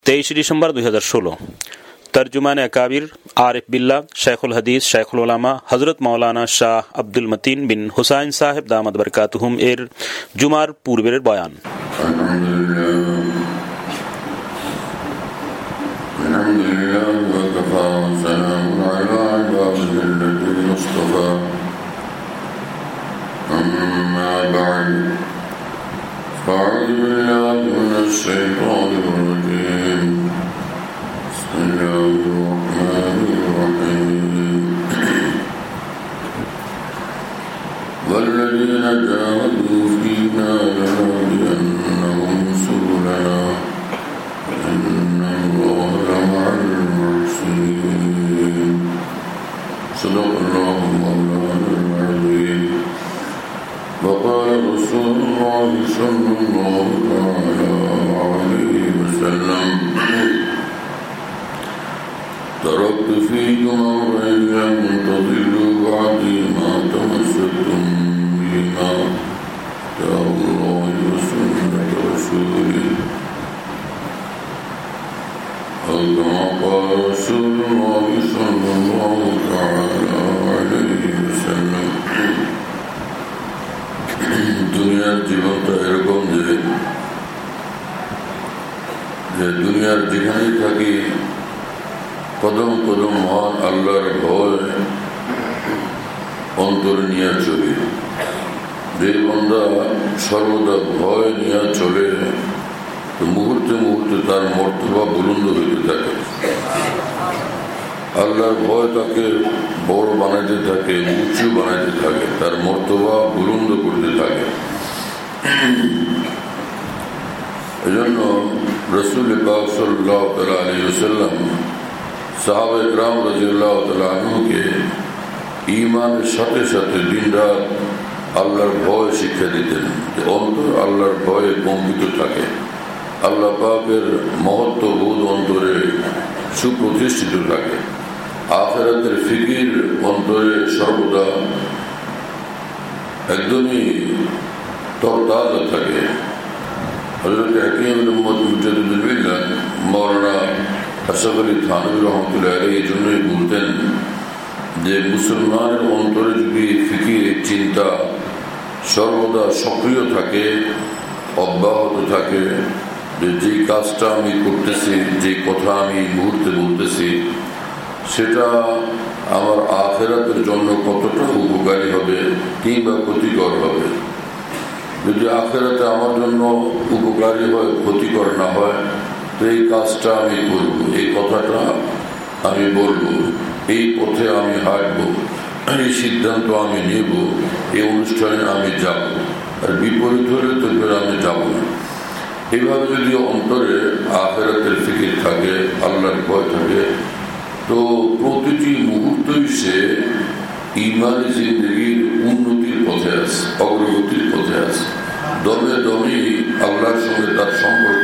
23 December 2016। তর্জুমানে আকাবির Arif Billah শেখুল হাদিস শেখুল উলামা হযরত মাওলানা শাহ আব্দুল মতিন বিন হুসাইন সাহেব দামাত বরকাতুহুম এর জুমার পূর্বের বয়ান। أعوذ بالله من الشيطان الرجيم. بسم الله الرحمن الرحيم. والذين جاهدوا فينا لنهدينهم سبلنا وإن الله لمع المحسنين. صدق الله مولانا العظيم. وقال رسول الله صلى الله عليه وسلم: تركت فيكم أمرين لن تضلوا بعدي ما تمسكتم بهما كتاب الله وسنة رسوله أو كما قال رسول الله صلى الله عليه وسلم. দুনিয়ার জীবনটা এরকম যে দুনিয়ার যেখানেই থাকি কদম কদম মহান আল্লাহর ভয় অন্তরে নিয়ে চলি। যে বান্দা সর্বদা ভয় নিয়ে চলে মুহূর্তে মুহূর্তে তার মর্তবা বুলন্দ হইতে থাকে। আল্লাহর ভয় তাকে বড় বানাইতে থাকে, উঁচু বানাইতে থাকে, তার মর্তবা বুলন্দ করতে থাকে। এই জন্য রাসূল পাক সাল্লাল্লাহু আলাইহি ওয়াসাল্লাম সাহাবায়ে কেরাম রাদিয়াল্লাহু তাআলা আনহুকে ঈমানের সাথে সাথে দিনরাত আল্লাহর ভয় শিক্ষা দিতেন, যে অন্তর আল্লাহর ভয়ে কম্পিত থাকে, আল্লাহ পাকের মহত্ববোধ অন্তরে সুপ্রতিষ্ঠিত থাকে, আখিরাতের ফিকির অন্তরে সর্বদা একদমই তরতাজা থাকে। হযরত হাকিম মুহাম্মদ মুজাদ্দিদুল মিল্লাত মাওলানা আশরাফ আলী থানভী রাহমাতুল্লাহ আলাইহি এই জন্যই বলতেন যে মুসলমানের অন্তরে যদি ফিকির চিন্তা সর্বদা সক্রিয় থাকে, অব্যাহত থাকে, যে কাজটা আমি করতেছি, যে কথা আমি মুহূর্তে বলতেছি, সেটা আমার আখিরাতের জন্য কতটা উপকারী হবে কিংবা ক্ষতিকর হবে। যদি আখিরাতে আমার জন্য উপকারী হয়, ক্ষতিকর না হয়, তো এই কাজটা আমি করব, এই কথাটা আমি বলবো, এই পথে আমি হাঁটবো, এই সিদ্ধান্ত আমি নেব, এই অনুষ্ঠানে আমি যাব, আর বিপরীত হলে তো আমি যাব না। এইভাবে যদি অন্তরে আখিরাতের ফিকির থাকে, আল্লাহর ভয় থাকে, তো প্রতিটি মুহূর্তই সে ঈমানি জিন্দেগির উন্নতির পথে আছে, অগ্রগতির পথে আছে। দমে দমেই আল্লাহর সঙ্গে তার সম্পর্ক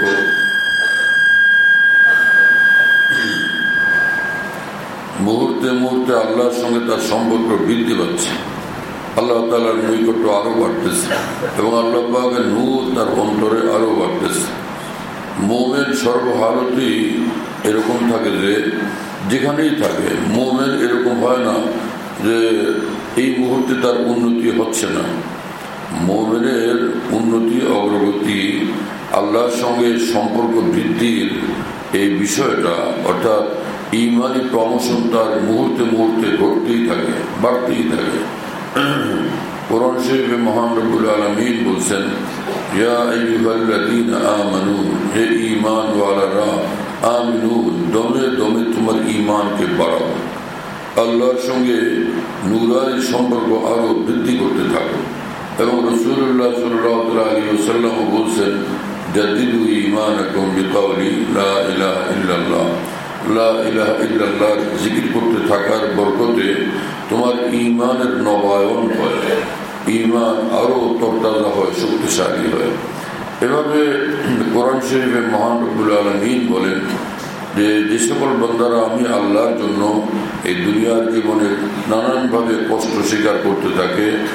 মুহূর্তে মুহূর্তে আল্লাহর সঙ্গে তার সম্পর্ক বৃদ্ধি পাচ্ছে, আল্লাহ তাআলার নৈকট্য আরো বাড়তেছে এবং আল্লাহ পাকের নূর তার অন্তরে আরো বাড়তেছে। মুমিন সর্বহালতেই এরকম থাকে যে যেখানেই থাকে, মুমিন এরকম হয় না যে এই মুহূর্তে তার উন্নতি হচ্ছে না। মুমিনের উন্নতি, অগ্রগতি, আল্লাহর সঙ্গে সম্পর্ক বৃদ্ধির এই বিষয়টা, অর্থাৎ ঈমানি প্রমোশন তার মুহূর্তে মুহূর্তে ঘটতেই থাকে, বাড়তেই থাকে। কোরআন শরীফে মহান রব্বুল আলামিন বলছেন, ইয়া আইয়ুহাল্লাযীনা আমানু, হে ঈমানওয়ালারা, আমিনু, দমে দমে তোমার ঈমানকে বাড়াও, আল্লাহর সঙ্গে নূরানি সম্পর্ক আরো বৃদ্ধি করতে থাকো। এবং রাসূলুল্লাহ সাল্লাল্লাহু আলাইহি ওয়াসাল্লাম বলছেন, জাদ্দিদু ঈমানাকুম বিকাউলি লা ইলাহা ইল্লাল্লাহ, লা ইলাহা ইল্লাল্লাহ জিকির করতে থাকার বরকতে তোমার ঈমানের নবায়ন হয়, ঈমান আরো তরতাজা হয়, শক্তিশালী হয়। এভাবে কোরআন শরীফে মহান রব্বুল আলামিন বলেন যে সকল বান্দারা আমি আল্লাহর জন্য এই দুনিয়ার জীবনে নানানভাবে কষ্ট স্বীকার করতে থাকে,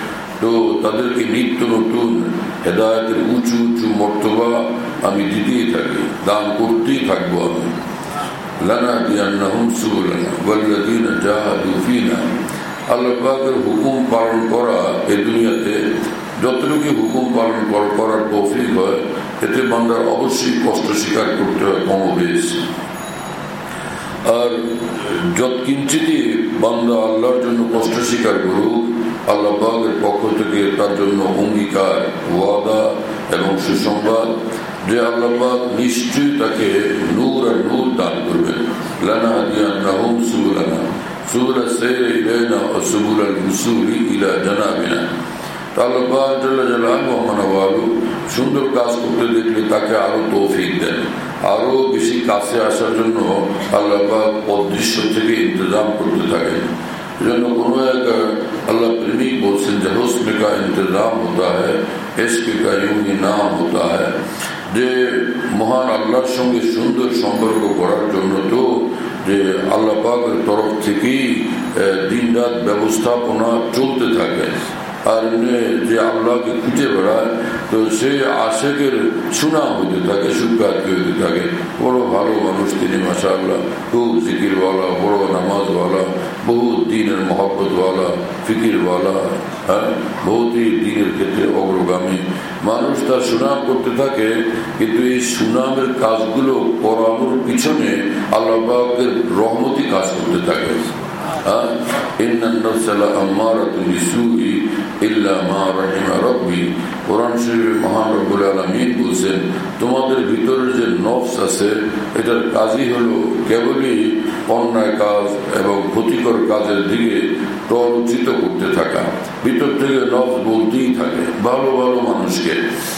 তো তাদেরকে নিত্য নতুন হেদায়েতের উঁচু উঁচু মর্তবা আমি দিতেই থাকি, দান করতেই থাকবো আমি। লানাহদিয়ান্নাহুম সুবুলানা ওয়াল্লাযীনা জাহাদু ফীনা। আল্লাহ পাকের হুকুম পালন করা এই দুনিয়াতে যতটুকু হুকুম পালন করার তৌফিক হয়, এতে বান্দার অবশ্যই কষ্ট স্বীকার করতে হয় কম বেশি। আর যত কিঞ্চিতই বান্দা আল্লাহর জন্য কষ্ট স্বীকার করুক, আল্লাহ পাকের পক্ষ থেকে তার জন্য অঙ্গীকার, ওয়াদা এবং সুসংবাদ যে আল্লাহ পাক নিশ্চয়ই তাকে নূর আর নূর দান করবেন। লানাহদিয়ান্নাহুম সুবুলানা সুবুলা সাইরি ইলাইনা ওয়া সুবুলাল উসুলি ইলা জানাবিনা। আল্লাহ পাক জাল্লা জালালুহু ওয়া মানওয়ালু সুন্দর কাজ করতে দেখলে তাকে আরো তৌফিক দেন, আরো বেশি কাছে আসার জন্য আল্লাহ পাক অদৃশ্য থেকে ইন্তজাম করতে থাকেন। এজন্য কোনো এক আল্লাহ প্রেমিক বলছেন যে হুসনে কা ইন্তজাম হতা হ্যায়, ইশকে কা ইউহি নাম হতা হ্যায়। যে মহান আল্লাহর সঙ্গে সুন্দর সম্পর্ক করার জন্য তো যে আল্লাহ পাকের তরফ থেকেই দিন রাত ব্যবস্থাপনা চলতে থাকে। আর যে আল্লাহকে খুঁজে বেড়ায় তো সে আশেকের সুনাম হইতে থাকে, সুখ্যাতি হইতে থাকে। বড় ভালো মানুষ তিনি, মাশাআল্লাহ, খুব জিকিরওয়ালা, বড় নামাজওয়ালা, বহু দিনের মহব্বতওয়ালা, ফিকিরওয়ালা, হ্যাঁ, বহুতই দিনের ক্ষেত্রে অগ্রগামী মানুষ। তার সুনাম করতে থাকে, কিন্তু এই সুনামের কাজগুলো করানোর পিছনে আল্লাহ পাকের রহমতি কাজ করতে থাকে। তোমাদের ভিতরে যে নফস আছে এটার কাজই হলো কেবলই অন্যায় কাজ এবং ক্ষতিকর কাজের দিকে প্ররোচিত করতে থাকা। ভিতর থেকে নফস বলতেই থাকে ভালো ভালো মানুষকে,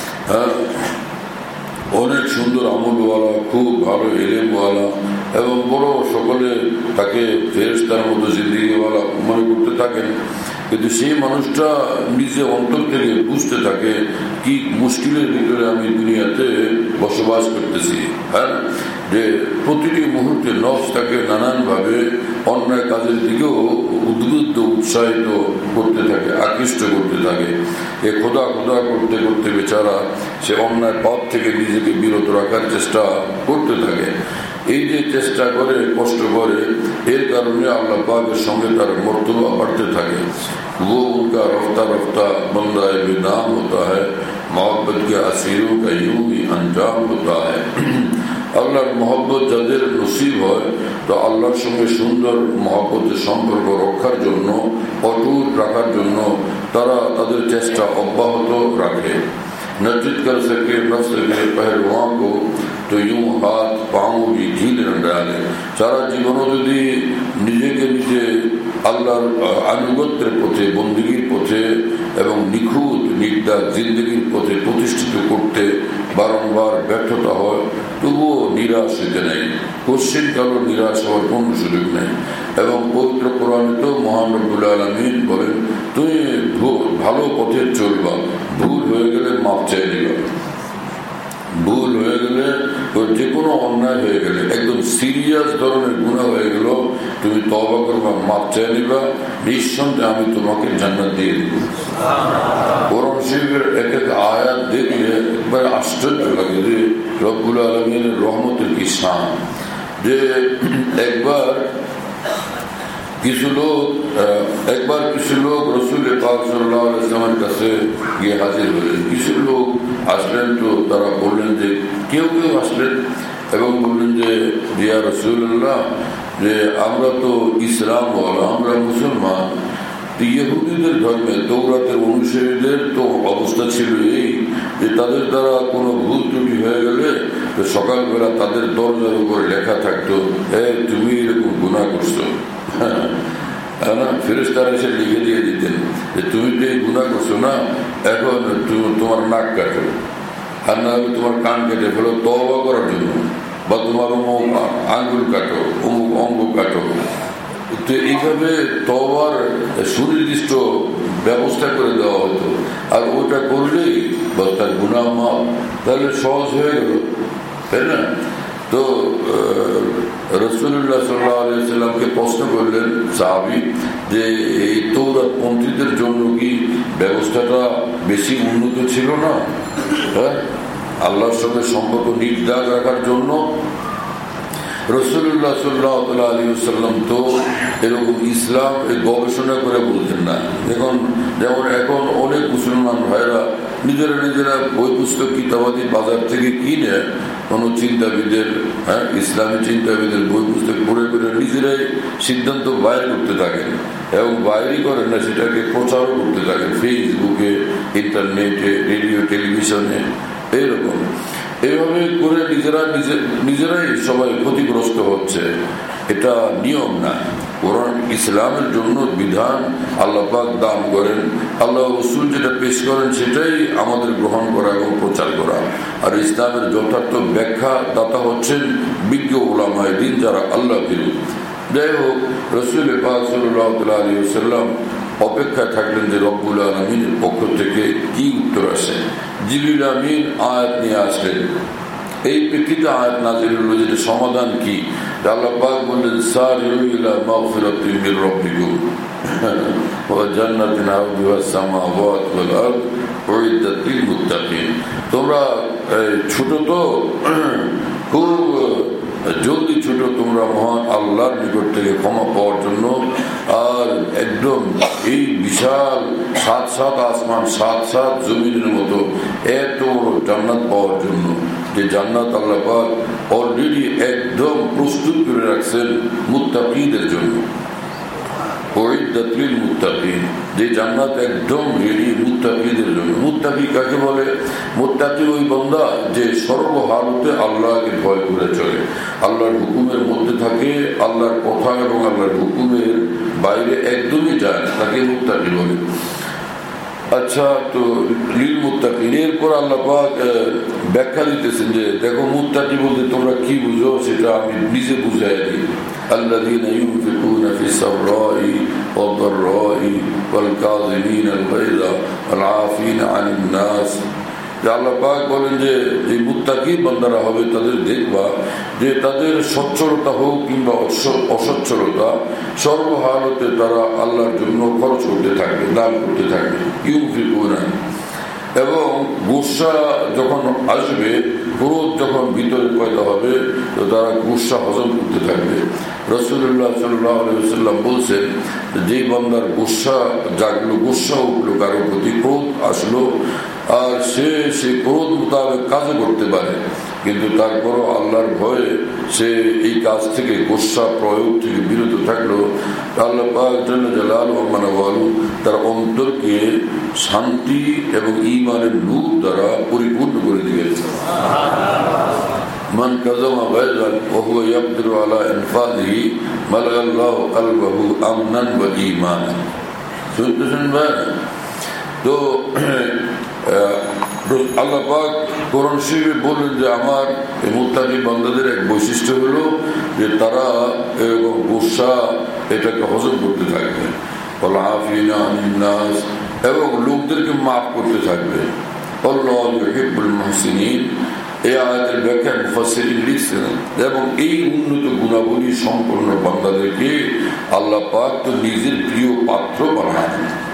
অনেক সুন্দর আমলওয়ালা, খুব ভালো ইলমওয়ালা এবং বড় সকলে তাকে ফেরেশতার মতো জিন্দেগিওয়ালা মনে করতে থাকেন। কিন্তু সেই মানুষটা নিজে অন্তর থেকে বুঝতে থাকে কি মুশকিলের ভিতরে আমি দুনিয়াতে বসবাস করতেছি। হ্যাঁ, যে প্রতিটি মুহূর্তে নফস তাকে নানানভাবে অন্যায় কাজের দিকেও উদ্বুদ্ধ, উৎসাহিত করতে থাকে, আকৃষ্ট করতে থাকে। এ খোদা খোদা করতে করতে বেচারা সে অন্যায় পথ থেকে নিজেকে বিরত রাখার চেষ্টা করতে থাকে। এই যে চেষ্টা করে, কষ্ট করে, এর কারণে আল্লাহ পাকের সঙ্গে তার মর্তবা বাড়তে থাকে। वो उनका रफ्ता रफ्ता बंदा बेनाम होता है, मोहब्बत के असीरों का यूं ही अंजाम होता है। আল্লাহর মহব্বত যাদের নসিব হয় তো আল্লাহর সঙ্গে সুন্দর মহব্বতের সম্পর্ক রক্ষার জন্য, অটুট রাখার জন্য তারা তাদের চেষ্টা অব্যাহত রাখে। नचित कर सके नफ्स के पहलुओं को तो यूं हाथ पांव भी ढील न डाले। সারা জীবন যদি নিজেকে নিজে আল্লাহর আনুগত্যের পথে, বন্দেগীর পথে এবং নিখুঁত নির্দার জিন্দগির পথে প্রতিষ্ঠিত করতে বারংবার ব্যর্থতা হয়, তবুও নিরাশ হতে নেই। কোশ্চিন কালো নিরাশ হওয়ার কোন সুযোগ নেই। এবং পবিত্র কোরআনে তো মহান রব্বুল আলামিন বলেন, তুমি ভালো পথে চলবা, ভুল হয়ে গেলে মাপ চাই নিবা। ভুল হয়ে গেলে, যে কোনো অন্যায় হয়ে গেলে, একদম সিরিয়াস ধরনের গুনাহ হয়ে গেল, তুমি তওবা করবা, মাপ চাই নিবা, নিঃসন্দেহে আমি তোমাকে জান্নাত দিয়ে দিব। কোরআন শরীফের এক এক আয়াত দেখলে একবার আশ্চর্য লাগে যে রব্বুল আলামিনের রহমতের কি শান। যে একবার কিছু লোক রসুল পাক সাল্লাল্লাহু আলাইহি ওয়াসাল্লামের কাছে গিয়ে হাজির হলেন। কিছু লোক আসলেন, তো তারা বললেন যে কেউ আসলেন এবং বললেন যে ইয়া রাসূলুল্লাহ, যে আমরা তো ইসলাম ওয়ালা, আমরা মুসলমান। ইহুদিদের ধর্মে তৌরাতের অনুসারীদের তো অবস্থা ছিল এই যে তাদের দ্বারা কোনো ভুল ত্রুটি হয়ে গেলে তো সকালবেলা তাদের দরজার উপর লেখা থাকতো, তুমি এরকম গুনাহ করছো। ফেরেশতারা এসে লিখে দিয়ে দিতেন যে তুমি তো এই গুনাহ করছো না, এখন তোমার নাক কাটো, আর না হলে তোমার কান কেটে ফেলো তওবা করার জন্য, বা তোমার অমুক আঙ্গুল কাটো, অমুক অঙ্গ কাটো। তো এইভাবে তওবার সুনির্দিষ্ট ব্যবস্থা করে দেওয়া হতো। আর ওটা করলেই বা তার গুনাহ মাফ, তাহলে সহজ হয়ে গেল, তাই না? তো রাসূলুল্লাহ সাল্লাল্লাহু আলাইহি ওয়াসাল্লামকে প্রশ্ন করলেন সাহাবী যে এই তৌরাত পন্থীদের জন্য কি ব্যবস্থাটা বেশি উন্নত ছিল না, হ্যাঁ, আল্লাহর সঙ্গে সম্পর্ক নির্দাগ রাখার জন্য? রাসূলুল্লাহ সাল্লাল্লাহু আলাইহি ওয়াসাল্লাম তো এরকম ইসলাম গবেষণা করে বলতেন না। যেমন এখন অনেক মুসলমান ভাইরা নিজেরা বই পুস্তক কিতাবাদি বাজার থেকে কিনে কোনো চিন্তাবিদের, হ্যাঁ, ইসলামী চিন্তাবিদের বই পুস্তক পড়ে করে নিজেরাই সিদ্ধান্ত বাইর করতে থাকেন এবং বাইরই করেন না, সেটাকে প্রচারও করতে থাকেন ফেসবুকে, ইন্টারনেটে, রেডিও, টেলিভিশনে, এইরকম। এইভাবে করে নিজেরাই সবাই ক্ষতিগ্রস্ত হচ্ছে। এটা নিয়ম না। কোরআন ইসলামের জন্য বিধান আল্লাহ পাক দান করেন, আল্লাহ রাসূল যেটা পেশ করেন সেটাই আমাদের গ্রহণ করা এবং প্রচার করা। আর ইসলামের যথার্থ ব্যাখ্যা দাতা হচ্ছেন বিজ্ঞ উলামায়ে দ্বীন, যারা আল্লাহ ভীরু। যাই হোক, রাসূল পাক সাল্লাল্লাহু আলাইহি ওয়াসাল্লাম অপেক্ষায় থাকলেন যে রব্বুল আলামিনের পক্ষ থেকে কি উত্তর আসে। জিবরিল আমিন আয়াত নিয়ে আসলেন। এই প্রেক্ষিতে আয়াত নাযিল হলো, যেটা সমাধান কি? আল্লাহ পাক বললেন, সারিউ ইলা মাগফিরাতিন মির রাব্বিকুম ওয়া জান্নাতিন আরদুহা আস-সামাওয়াতু ওয়াল আরদ উইদ্দাত লিল মুত্তাকিন। তোমরা ছোট তো, খুব জলদি ছোট তোমরা মহান আল্লাহর নিকট থেকে ক্ষমা পাওয়ার জন্য, আর একদম এই বিশাল 7 আসমান 7 জমিনের মতো এত বড় জান্নাত পাওয়ার জন্য, যে জান্নাত আল্লাহ পাক অলরেডি একদম প্রস্তুত করে রাখছেন মুত্তাকিদের জন্য। যে জান্নাত একদম রেডি মুত্তাকিদের জন্য। মুত্তাকি কাকে বলে? মুত্তাকি ওই বান্দা যে সর্বহালতে আল্লাহকে ভয় করে চলে, আল্লাহর হুকুমের মধ্যে থাকে, আল্লাহর কথা এবং আল্লাহর হুকুমের বাইরে একদমই যায় না, তাকে মুত্তাকি বলে। আচ্ছা, তো লিল মুত্তাকিন, এরপর আল্লাহ পাক ব্যাখ্যা দিতেছেন যে দেখো মুত্তাকি বলতে তোমরা কি বুঝো সেটা আমি নিজে বুঝাই দিই। الذين ينفقون في السراء والضراء والكاظمين الغيظ والعافين عن الناس। আল্লাহ পাক বলেন যে এই মুত্তাকি বান্দারা হবে, তাদের দেখবা যে তাদের সচ্ছলতা হোক কিংবা অসচ্ছলতা, সর্বহালতে তারা আল্লাহর জন্য খরচ করতে থাকবে, দান করতে থাকবে। ইউনফিকুনা, এবং গুসা যখন আসবে, ক্রোধ যখন ভিতরে পয়দা হবে, তো তারা গুসা হজম করতে থাকবে। রাসূলুল্লাহ সাল্লাল্লাহু আলাইহি ওয়াসাল্লাম বলছেন, যে বান্দার গুসা জাগলো, গুসা উঠলো, কারো প্রতি ক্রোধ আসলো, আর সে ক্রোধ মোতাবেক কাজও করতে পারে, কিন্তু তারপরও আল্লাহর ভয়ে সে এই কাজ থেকে, গুসা প্রয়োগ থেকে বিরত থাকলো, আল্লাহ পাক জাল্লা জালালুহু ওয়া মানাওয়ালু তার অন্তরকে শান্তি এবং ঈমানের নূর দ্বারা পরিপূর্ণ করে দিয়েছে। মান কাযামা গায়যান ওয়া হুয়া ইয়াকদিরু আলা ইনফাযিহি মালাল্লাহু কলবাহু আমনান ওয়া ঈমানান। শুনতেছেন ভাই? তো আল্লাহ পাক কোরআন শরীফে বলেন যে আমার এই মুত্তাকি বান্দাদের এক বৈশিষ্ট্য হলো যে তারা এরকম গুসা এটাকে হজম করতে থাকবে, ওয়াল-আফিনা আনিন নাস, এবং লোকদেরকে মাফ করতে থাকবে। আল্লাহু ইউহিব্বুল মুহসিনিন। এই আয়াতের ব্যাখ্যা মুফাসসিরিন লিখছেন, এবং এই উন্নত গুণাবলী সম্পন্ন বান্দাদেরকে আল্লাহ পাক তো নিজের প্রিয় পাত্র বানান।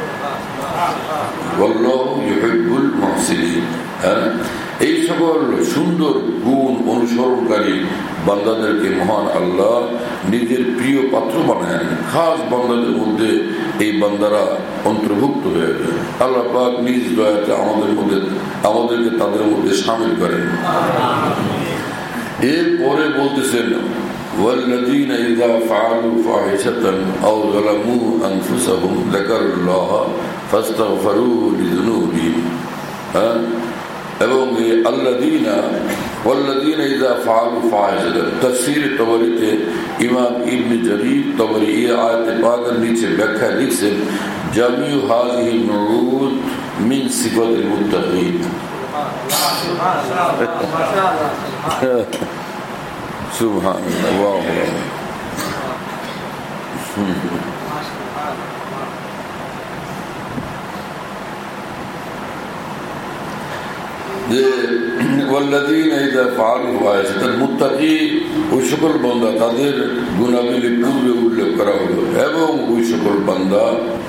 এই সকল সুন্দর গুণ অনুসরণকারী বান্দাদেরকে মহান আল্লাহ নিজের প্রিয় পাত্র বানায়। খাস বান্দাদের মধ্যে এই বান্দারা অন্তর্ভুক্ত হয়ে যায়। আল্লাহ পাক নিজ দয়াতে আমাদেরকে তাদের মধ্যে শামিল করেন। এরপরে বলতেছেন, والذين إذا فعلوا فاحشة أو ظلموا أنفسهم ذكروا الله فاستغفروا لذنوبهم। এবং والذين إذا فعلوا فاحشة, তাফসীর তাবরীতে ইমাম ইবনে জারীর তাবরী এই আয়াতে পাকের নিচে ব্যাখ্যা লিখছেন, জামিউ হাযিহি নুরুত মিন সিফাতিল মুত্তাকিন। সুবহানাল্লাহ। যে মুত্তাকি ওই সকল বান্দা, তাদের গুণাবলী পূর্বে উল্লেখ করা হলো, এবং ওই সকল বান্দা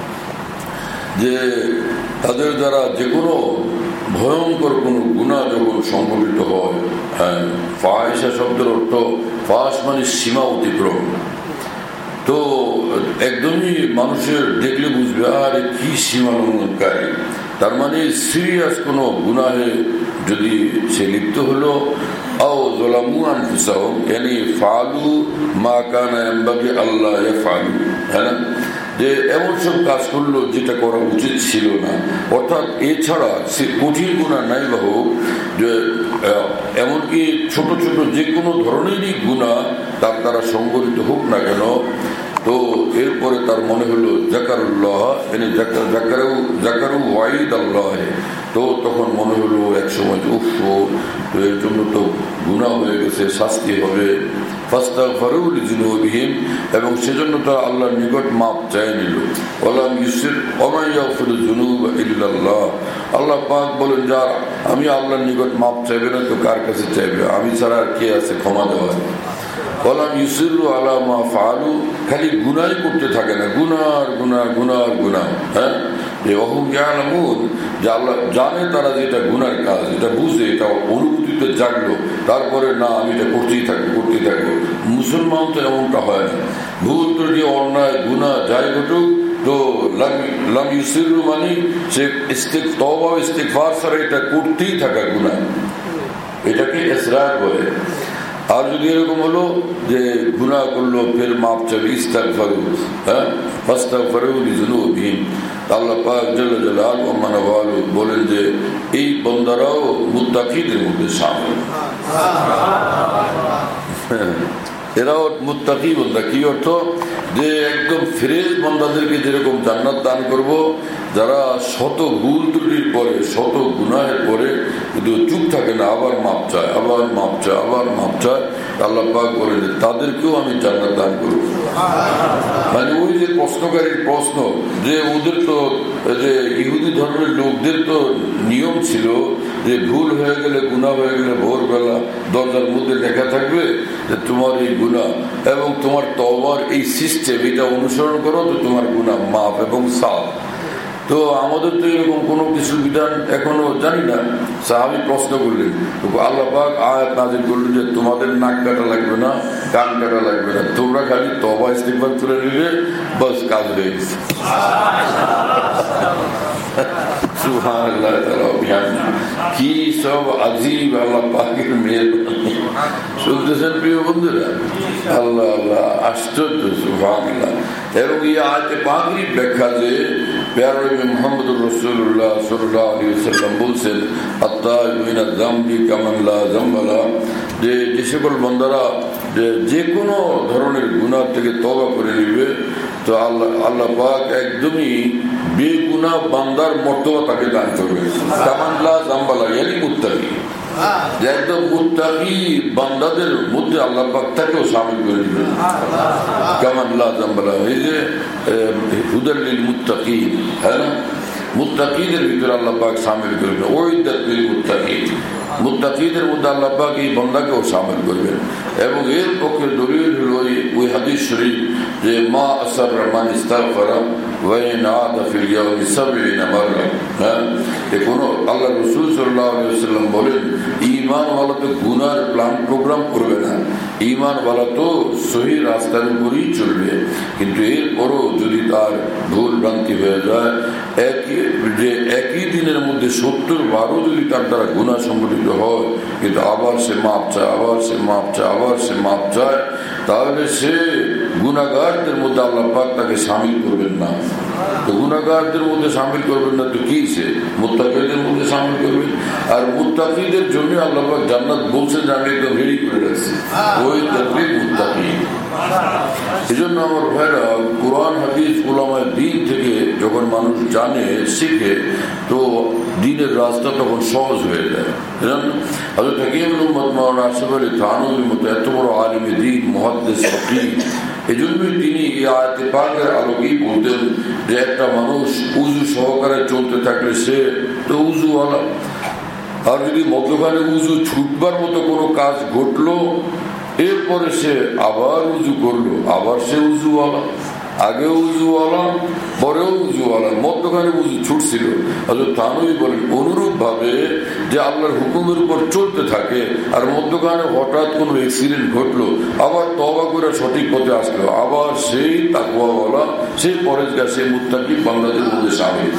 যে তাদের দ্বারা যে কোনো ভয়ঙ্কর কোনো গুনাহ যখন সংঘটিত হয়, হ্যাঁ, ফাহিশা শব্দের অর্থ ফাস মানে সীমা অতিক্রম। তো একদমই মানুষের দেখলে বুঝবে আর কি সীমা লঙ্ঘনকারী, তার মানে সিরিয়াস কোনো গুনাহে যদি সে লিপ্ত হলো, আও যালামু আনফুসাহুম ইয়ানি ফাআলু মা কানা ইয়ানবাগি আল্লাহ ইয়াফআলু, হ্যাঁ, যে এমন সব কাজ করলো যেটা করা উচিত ছিল না। অর্থাৎ এছাড়া সে কঠিন গুনাহ নাই বা হোক, যে এমনকি ছোট ছোট যে কোনো ধরনেরই গুনাহ তার দ্বারা সংঘটিত হোক না কেন, তো এরপরে তার মনে হলো জাকারুল্লাহ, জাকারু ওয়াইদ আল্লাহ, তো তখন মনে হলো এক সময় উফ, তো এর জন্য তো গুনাহ হয়ে গেছে, শাস্তি হবে। ফাস্তাগফারু লিযুনুবিহিম, এবং সেজন্য তারা আল্লাহর নিকট মাপ চায় নিল। ওয়ালাম ইউসির ওমা ইয়াগফিরু যুনুবা ইল্লাল্লাহ, আল্লাহ পাক বলেন, যার আমি আল্লাহর নিকট মাপ চাইবে না তো কার কাছে চাইবে, আমি ছাড়া আর কে আছে ক্ষমা দেওয়ার। ওয়ালাম ইউসিরু আলা মা ফাআলু, খালি গুনাহই করতে থাকে না, গুনাহ, হ্যাঁ, যে ওহুম ইয়ালামুন, যে আল্লাহ জানে তারা যেটা গুনার কাজ, এটা বুঝে, এটা অনুভূতিতে জাগলো, তারপরে না আমি এটা করতেই থাকবো। মুসলমান তো এমনটা হয় না, ভুল তো যে অন্যায় গুনাহ যাই ঘটুক, তো লাম ইউসিরু মানে সে তওবা ইস্তিগফার ছাড়া এটা করতেই থাকা গুনাহ, এটাকে ইসরার বলে। আর যদি এরকম হলো যে গুনাহ করলো ফের মাপ চাইবে, ইস্তাগফারু, হ্যাঁ, ফাস্তাগফিরু লিযুনুবিহিম, আল্লাহ পাক জাল্লা জালালুহু ওয়া মানওয়ালু বলেন যে এই বান্দারাও মুত্তাকিদের মধ্যে শামিল, এরাও মুত্তাকি বান্দা। কি অর্থ? যে একদম ফ্রেশ বান্দাদেরকে যেরকম জান্নাত দান করব, যারা শত ভুল ত্রুটির পরে, শত গুনাহের পরে কিন্তু চুপ থাকে না, আবার মাপ চায়, আল্লাহ পাক বলে যে তাদেরকেও আমি জান্নাত দান করব। মানে ওই যে প্রশ্নকারীর প্রশ্ন, যে ওদের তো, যে ইহুদি ধর্মের লোকদের তো নিয়ম ছিল যে ভুল হয়ে গেলে, গুনাহ হয়ে গেলে ভোরবেলা দরজার মধ্যে লেখা থাকবে যে তোমার এই গুনাহ এবং তোমার তওবার এই সিস্টেম, এটা অনুসরণ করো তো তোমার গুনাহ মাফ এবং সাফ। তো আমাদের তো এরকম কোনো কিছু বিধান এখনো জানি না। সাহাবী প্রশ্ন করলেন, আল্লাহ পাক আয়াত নাযিল করলেন যে তোমাদের নাক কাটা লাগবে না, কান কাটা লাগবে না, তোমরা খালি তওবা ইস্তিগফার করে নিলে বাস, কাজ হয়ে গেছে। সুবহানাল্লাহ, কি সব আজীব আল্লাহ পাকের মেহেরবানি শুনতেছেন প্রিয় বন্ধুরা, আল্লাহ আল্লাহ, আশ্চর্য, সুবহানাল্লাহ। এবং এই আয়াতে পাকের ব্যাখ্যা যে প্যারা মুহাম্মদুর রাসূলুল্লাহ সাল্লাল্লাহু আলাইহি ওয়াসাল্লাম বলছেন, আত-তাইবু মিনাজ যামবি কামান লা যামবা লাহু, যে সকল বান্দারা যে কোনো ধরনের গুনাহ থেকে তওবা করে নিবে, তো আল্লাহ পাক একদমই বেগুনাহ বান্দার মর্তবা তাকে দান করবে। কামান লা যামবা লাহু ইয়ানি মুত্তাকি, যে একদম মুত্তাকি বান্দাদের মধ্যে আল্লাহ পাক তাকেও শামিল করে দিবেন। কামান লা যামবা লাহু, এই যে হুদাল লিল মুত্তাকিন, হ্যাঁ, মুত্তাকিদের ভিতরে আল্লাহ পাক শামিল করবেন। ওইদাত লিল মুত্তাকিন, মুত্তাকিদের মধ্যে আল্লাহ পাক এই বান্দাকেও শামিল করবেন। এবং এর পক্ষে দলিল হলো ওই হাদিস শরীফ যে মা আসাররা মান ইস্তাগফারা ওয়া ইন আদা ফিল ইয়াউমি 70 মাররা, হ্যাঁ, কোনো আল্লাহ রাসূল সাল্লাল্লাহু আলাইহি ওয়াসাল্লাম বলেন ঈমানওয়ালা তো গুনার প্ল্যান প্রোগ্রাম করবে না, ঈমানওয়ালা তো সহি রাস্তার উপরই চলবে, কিন্তু এরপরও যদি তার ভুল ভ্রান্তি হয়ে যায়, একই দিনের মধ্যে 70 বারও যদি তার দ্বারা গুনাহ সংঘটিত হয়, কিন্তু আবার সে মাপ চায়, তাহলে সে গুনাহগারদের মধ্যে আল্লাহ পাক তাকে শামিল করবেন না। তো গুনাহগারদের মধ্যে শামিল করবেন না তো কি, সে মুত্তাকিদের মধ্যে শামিল করবেন। আর মুত্তাকিদের জন্য আল্লাহ পাক জান্নাত বলছেন যে আমি একদম রেডি করে রাখছি, ওই তাকবীর মুত্তাকি। এই জন্য আমার ভাইরা, কোরআন হাদিস উলামায়ে দ্বীন থেকে যখন মানুষ জানে, শিখে, তো দ্বীনের রাস্তা তখন সহজ হয়ে যায়। হযরত হাকিমুল উম্মাত মাওলানা আশরাফ আলী থানভীর মতো এত বড় আলিমে দ্বীন, মুহাদ্দিস, ফকিহ, এজন্যই তিনি এই আয়াতে পাকের আলোকেই বলতেন যে একটা মানুষ উযু সহকারে চলতে থাকলে সে তো উযুওয়ালা, আর যদি মধ্যখানে উজু ছুটবার মতো কোনো কাজ ঘটলো, এরপরে সে আবার উজু করলো, আবার সে উজুওয়ালা, আগে উজুওয়ালা পরেও উজুওয়ালা, মধ্যখানে উজু ছুটছিল। তানই বলেন অনুরূপ ভাবে যে আল্লাহর হুকুমের উপর চলতে থাকে আর মধ্যখানে হঠাৎ কোনো অ্যাক্সিডেন্ট ঘটলো, আবার তওবা করে সঠিক পথে আসলো, আবার সেই তাকওয়াওয়ালা, সেই পরেজগার, সেই মুত্তাকি বান্দাদের মধ্যে শামিল।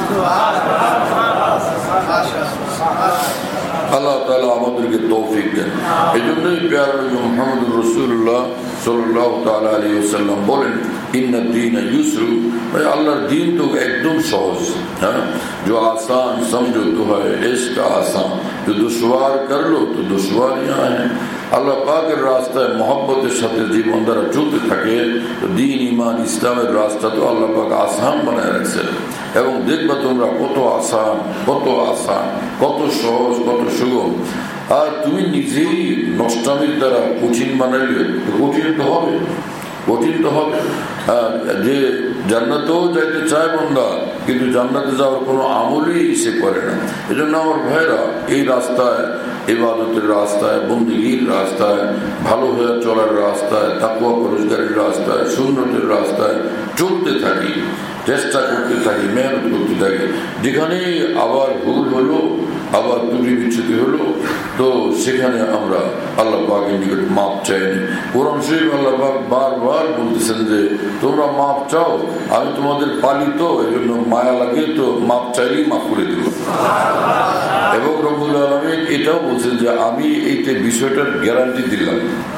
আল্লাহ তাআলা আমাদেরকে তৌফিক দেন। এই জন্যই প্যারা নবী মুহাম্মদ রাসূলুল্লাহ সাল্লাল্লাহু তাআলা আলাইহি ওয়াসাল্লাম বলেন, ইন্না দীন ইউসর, আল্লাহর দিন তো একদম সহজ। হ্যাঁ, जो आसान समझो तो है इसका आसान, जो दुश्वार कर लो तो दुश्वारियां हैं। আল্লাহ পাকের রাস্তায় মহব্বতের সাথে যে বান্দারা চলতে থাকে, তো দ্বীন ঈমান ইসলামের রাস্তা তো আল্লাহ পাক আসান বানায় রাখছেন। এবং দেখবা তোমরা কত আসান, কত আসান, কত সহজ, কত সুগম। আর তুমি নিজেই নষ্টামির দ্বারা কঠিন বানাইলে কঠিন তো হবে, কঠিন তো হবে। যে জান্নাতেও যাইতে চায় বান্দা, কিন্তু জান্নাতে যাওয়ার কোনো আমলই সে করে না। এই জন্য আমার ভাইরা এই রাস্তায়, ইবাদতের রাস্তায়, বন্দেগীর রাস্তায়, ভালো হয়ে চলার রাস্তায়, তাকওয়া পরিষ্কারের রাস্তায়, সুন্নতের রাস্তায় চলতে থাকি, চেষ্টা করতে থাকি, মেহনত করতে থাকি। যেখানেই আবার ভুল হলো, আবার ত্রুটি বিচ্ছুতি হলো, তো সেখানে আমরা আল্লাহ পাকের নিকট মাপ চাইনি। কোরআন শরীফ আল্লাহ পাক বারবার বলতেছেন যে তোমরা মাপ চাও, আমি তোমাদের পালিত, এই জন্য মায়া লাগে, তো মাপ চাইলেই মাফ করে দেব। এবং রব্বুল আলামিন এটাও বলছেন যে আমি এইটা বিষয়টার গ্যারান্টি দিলাম,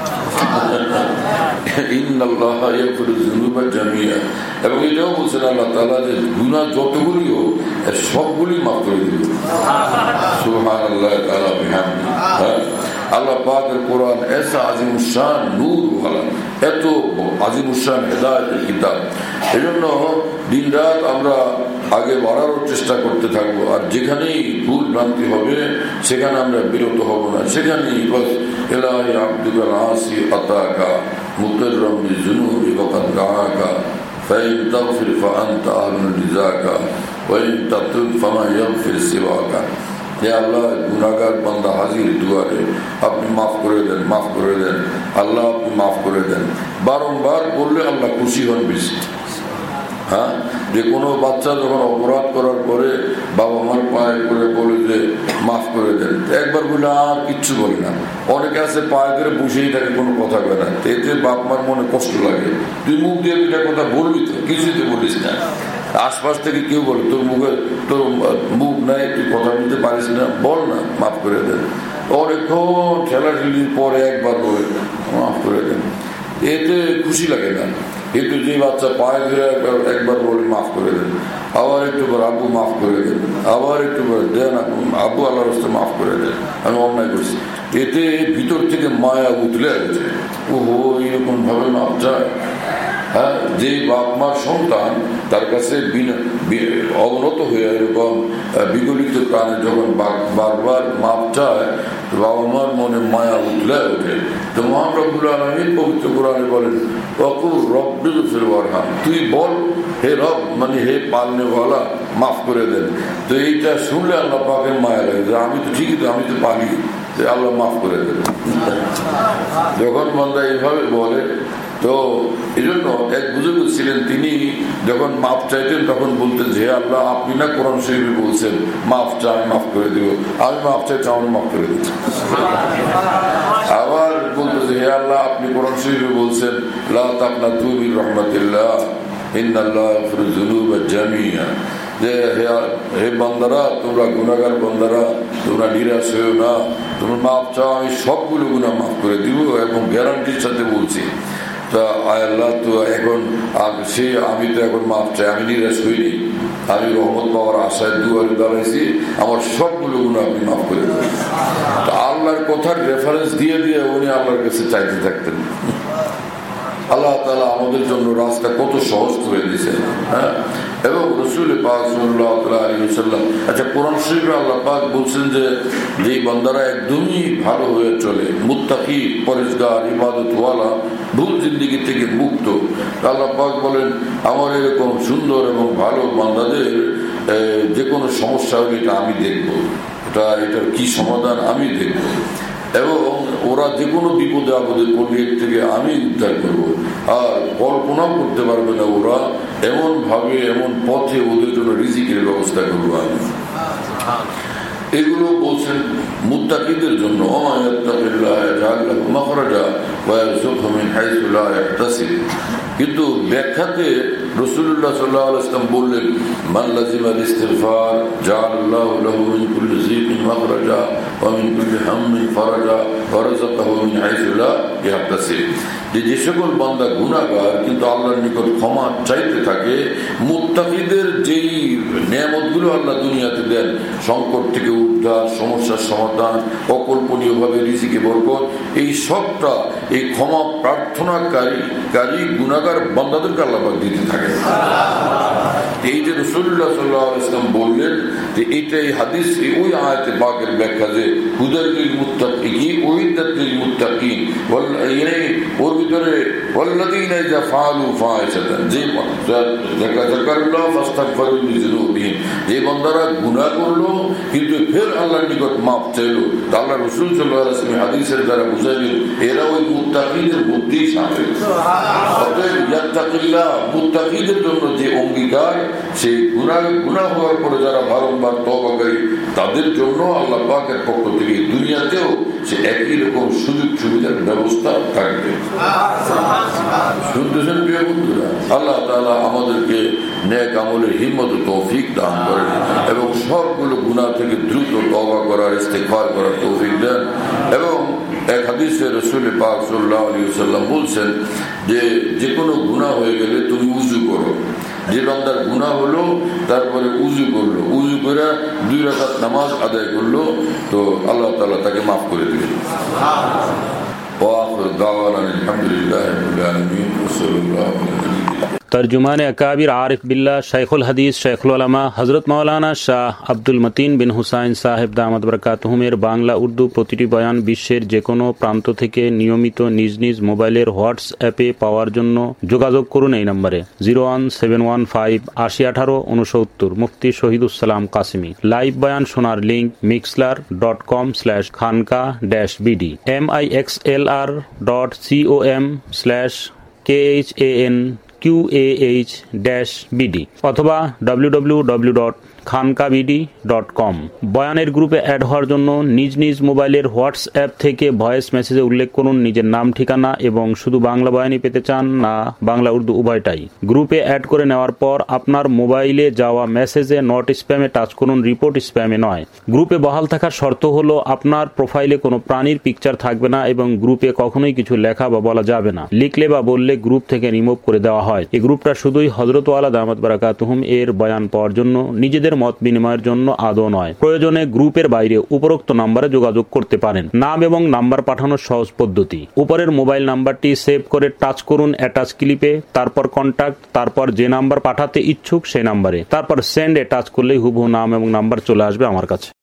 এবং এটাও বলছেন আল্লাহ তাআলা যে গুনাহ যতগুলি হোক সবগুলি মাফ করে দিল। সুবহানাল্লাহ তাআলা বিহামদি। আল্লাহ পাকের কোরআন এসা আজিমুশান নূর ওয়ালা, এত আজিমুশান হেদায়েতের কিতাব। এই জন্য দিন রাত আমরা আগে বাড়ানোর চেষ্টা করতে থাকবো। আর যেখানেই ভুল ভ্রান্তি হবে সেখানে আমরা বিরত হব না, সেখানেই বাস ইলাহি আব্দুকাল আসি আতাকা মুতাররাম বিজুনুবি ওয়াকাদ গাআকা ফাইন তাগফির ফাআনতা আহলুল লিজাকা ওয়া ইন তাতুব ফামা ইয়াগফির সিওয়াকা। হে আল্লাহ, গুনাহগার বান্দা হাজির দুয়ারে, আপনি মাফ করে দেন, মাফ করে দেন আল্লাহ, আপনি মাফ করে দেন। বারংবার বললে আল্লাহ খুশি হন বেশি। হ্যাঁ, যে কোনো বাচ্চা যখন অপরাধ করার পরে বাবা মার পায়ে করে বলে যে মাফ করে দেন, একবার বলে আর কিচ্ছু বলে না। অনেকে আছে পায়ে করে বসেই থাকে, কোনো কথা বলে না, এতে বাপ মার মনে কষ্ট লাগে। তুই মুখ দিয়ে দুটা কথা বলবি তো, কিছুই তো বলিস না। আশপাশ থেকে কেউ বলে তোর মুখে, তোর মুখ নাই, তুই কথা বলতে পারিস না, বল না মাফ করে দেন। অনেকক্ষণ ঠেলাঠেলির পরে একবার বলে মাফ করে দেন, এতে খুশি লাগে না। কিন্তু যে বাচ্চা পায়ে ধরে একবার বলে মাফ করে দেন, আবার একটু পর আব্বু মাফ করে দেন, আবার একটু পরে দেন আব্বু আল্লাহর রাস্তায় মাফ করে দেন, আমি অন্যায় করছি, এতে ভিতর থেকে মায়া উতলে আছে। ওহো, এরকম ভাবে মাপ চায়। হ্যাঁ, যে বাপ মার সন্তান তার কাছে অবনত হয়ে এরকম বিগলিত প্রাণে যখন বারবার মাপ চায়, বাবা মার মনে মায়া উঠলে ওঠে। তো মহান রব্বুল আলামিন পবিত্র কোরআনে বলেন, ওয়াকুল রব্বিল ফিল ওয়ারহাম, তুই বল হে রব, মানে হে পালনেওয়ালা, মাফ করে দেন। তো এইটা শুনলে আল্লাহ পাকের মায়া লাগে যে আমি তো ঠিকই তো, আমি তো পালি, আল্লাহ মাফ করে দেন। যখন বান্দা এইভাবে বলে, তো এই জন্য এক বুজুর্গ ছিলেন, তিনি যখন মাফ চাইতেন তখন বলতেন যে আল্লাহ, আপনি না কোরআন শরীফে বলছেন মাফ চাই মাফ করে দিব, আমি মাফ চাইতে আমি মাফ করে দিচ্ছি। আবার বলতো যে হে আল্লাহ, আপনি কোরআন শরীফে বলছেন লা তাকনাতু মির রাহমাতিল্লাহ ইন্নাল্লাহ ইয়াগফিরুয যুনুবা জামিআ, যে হে বান্দারা, তোমরা গুনাহগার বান্দারা, তোমরা নিরাশ হয়েও না, তোমরা মাফ চাও, আমি সবগুলো গুনাহ মাফ করে দিব, এবং গ্যারান্টির সাথে বলছি। তা আল্লাহ, তো এখন আমি তো এখন মাফ চাই, আমি নিরাশ হইনি, আমি রহমত পাওয়ার আশায় দুয়ারে দাঁড়াইছি, আমার সবগুলো গুনাহ আপনি মাফ করে দেবেন। তা আল্লাহর কথার রেফারেন্স দিয়ে দিয়ে উনি আল্লাহর কাছে চাইতে থাকতেন। আল্লাহ তাআলা আমাদের জন্য রাস্তা কত সহজ করে দিয়েছেন। হ্যাঁ, এবং রাসূল পাক সাল্লাল্লাহু আলাইহি ওয়াসাল্লাম, আচ্ছা কোরআন শরীফে আল্লাহ পাক বলছেন যে যেই বান্দারা একদমই ভালো হয়ে চলে, মুত্তাকি, পরেজগার, ইবাদতওয়ালা, ভুল জিন্দেগি থেকে মুক্ত, আল্লাহ পাক বলেন আমার এরকম সুন্দর এবং ভালো বান্দাদের যে কোনো সমস্যা হলে এটা আমি দেখবো, এটার কি সমাধান আমি দেখব, এবং ওরা যে কোনো বিপদে আপদে পড়লে এর থেকে আমি উদ্ধার করব। আর কল্পনাও করতে পারবে না ওরা এমন ভাবে এমন পথে ওদের জন্য রিজিকের ব্যবস্থা করবো আমি। এগুলো বলছেন মুত্তাকিদের জন্য। কিন্তু ব্যাখ্যাতে রাসূলুল্লাহ সাল্লাল্লাহু আলাইহি ওয়াসাল্লাম বললেন, মান লাজিমাল ইস্তিগফার জাআলাল্লাহু লাহু মিন কুল্লি যিকিন মাখরাজা ওয়া মিন কুল্লি হাম্মিন ফারাজা ওয়া রাযাকাহু মিন হাইসু লা ইয়াহতাসিব। যে সকল বান্দা গুনাহগার কিন্তু আল্লাহর নিকট ক্ষমা চাইতে থাকে, মুত্তাকিদের যেই নেয়ামতগুলো আল্লাহ দুনিয়াতে দেন, সংকট থেকে উদ্ধার, সমস্যার সমাধান, অকল্পনীয়ভাবে রিজিকে বরকত, এই সবটা এই ক্ষমা প্রার্থনাকারী গুনাহগার বান্দাদেরকে আল্লাহ পাক দিতে থাকে। এই যে রাসূলুল্লাহ সাল্লাল্লাহু আলাইহি ওয়াসাল্লাম বললেন যে এইটাই হাদিস, ওই আয়াতে পাকের ব্যাখ্যা যে হুদাল লিল মুত্তাকিন উইদাত লিল মুত্তাকিন, ওর ভিতরে ওয়াল্লাযীনা ইযা ফাআলু ফাহিশাতান, যে যাকারুল্লাহ ফাস্তাগফিরু লিযুনুবিহিম, যে বান্দারা গুনাহ করলো কিন্তু ফের আল্লাহর নিকট মাফ চাইলো, তা আল্লাহ রাসূল সাল্লাল্লাহু আলাইহি ওয়াসাল্লাম হাদিসের দ্বারা বুঝাইলেন এরা ওই মুত্তাকিদের মধ্যেই শামিল। অতএব ইয়াত্তাকিল্লাহ মুত্তাকিদের জন্য যে অঙ্গীকার, সেই গুনাহ হওয়ার পরে যারা বারংবার তওবাকারী, তাদের জন্য আল্লাহ পাকের পক্ষ থেকে দুনিয়াতেও সে একই রকম সুযোগ সুবিধার ব্যবস্থা থাকবে। শুনতেছেন প্রিয় বন্ধুরা? আল্লাহ তাআলা আমাদেরকে নেক আমলের হিম্মত ও তৌফিক দান করেন এবং সবগুলো গুনাহ থেকে দ্রুত তওবা করার, ইস্তিগফার করার তৌফিক দেন। এবং এক হাদিসে রাসূল পাক সাল্লাল্লাহু আলাইহি ওয়াসাল্লাম বলছেন যে কোনো গুনাহ হয়ে গেলে তুমি উযু করো। যে বান্দার গুনাহ হলো তারপরে উযু করলো, উযু করে 2 রাকাত নামাজ আদায় করলো, তো আল্লাহ তাআলা তাকে মাফ করে দিবেন। तर्जुमान अकाबिर आरिफ बिल्ला शेखुल हदीस शेखुल उलमा हजरत मौलाना শাহ আব্দুল মতিন বিন হুসাইন সাহেব দামাত বরকাতুহুমের বাংলা উর্দু প্রতিটি বয়ান বিশ্বের যে কোনো প্রান্ত থেকে নিয়মিত নিজ নিজ মোবাইলের হোয়াটসঅ্যাপে পাওয়ার জন্য যোগাযোগ করুন এই নম্বরে 01715801869। মুফতি শহীদুসালাম কাসিমি। লাইভ বয়ান শোনার লিঙ্ক mixlr.com/khanka-bd, mixlr.com/KHANQAH-BD অথবা www.khankabd.com। বয়ানের গ্রুপে অ্যাড হওয়ার জন্য নিজ নিজ মোবাইলের হোয়াটসঅ্যাপ থেকে ভয়েস মেসেজে উল্লেখ করুন নিজের নাম, ঠিকানা এবং শুধু বাংলা বয়ানই পেতে চান না বাংলা উর্দু উভয়টাই। গ্রুপে অ্যাড করে নেওয়ার পর আপনার মোবাইলে যাওয়া মেসেজে নট স্প্যামে টাচ করুন, রিপোর্ট স্প্যামে নয়। গ্রুপে বহাল থাকার শর্ত হলো আপনার প্রোফাইলে কোনো প্রাণীর পিকচার থাকবে না এবং গ্রুপে কখনোই কিছু লেখা বা বলা যাবে না। লিখলে বা বললে গ্রুপ থেকে রিমুভ করে দেওয়া হয়। এই গ্রুপটা শুধুই হযরত ওয়ালা দামাত বারাকাতুহুম এর বয়ান পাওয়ার জন্য, নিজেদের মত বিনিময়ের জন্য আদৌ নয়। প্রয়োজনে গ্রুপের বাইরে উপরোক্ত নাম্বারে যোগাযোগ করতে পারেন। নাম এবং নাম্বার পাঠানোর সহজ পদ্ধতি: উপরের মোবাইল নাম্বারটি সেভ করে টাচ করুন অ্যাটাচ ক্লিপে, তারপর কন্টাক্ট, তারপর যে নাম্বার পাঠাতে ইচ্ছুক সেই নাম্বারে, তারপর সেন্ড এ টাচ করলেই হুবহু নাম এবং নাম্বার চলে আসবে আমার কাছে।